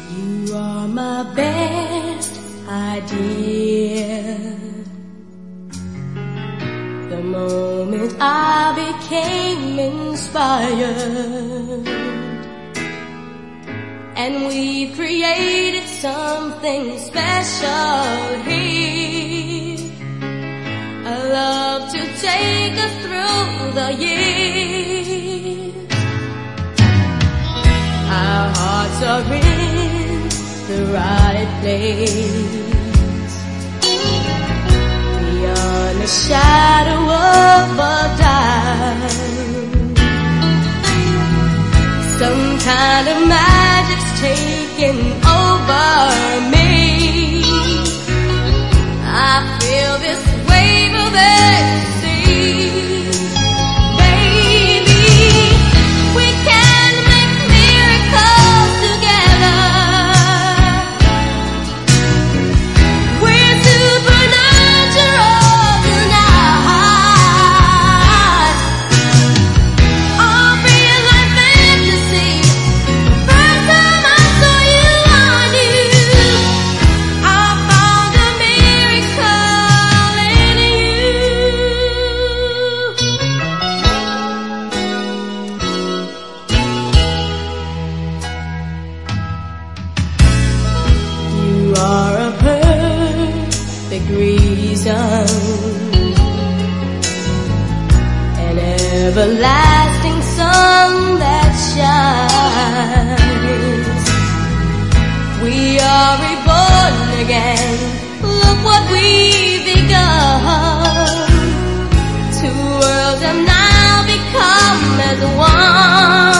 You are my best idea. The moment I became inspired, and we created something special here. A love to take us through the years. Our hearts are in the right place, beyond a shadow of a doubt. Some kind of magic's taking over me. I feel this wave of ecstasy. Baby, we can make miracles together. We're supernatural tonight. I'll real life fantasy. First time I saw you, I knew I found a miracle in you. You are a perfect reason, an everlasting sun that shines. We are reborn again. Look what we've begun. Two worlds have now become as one.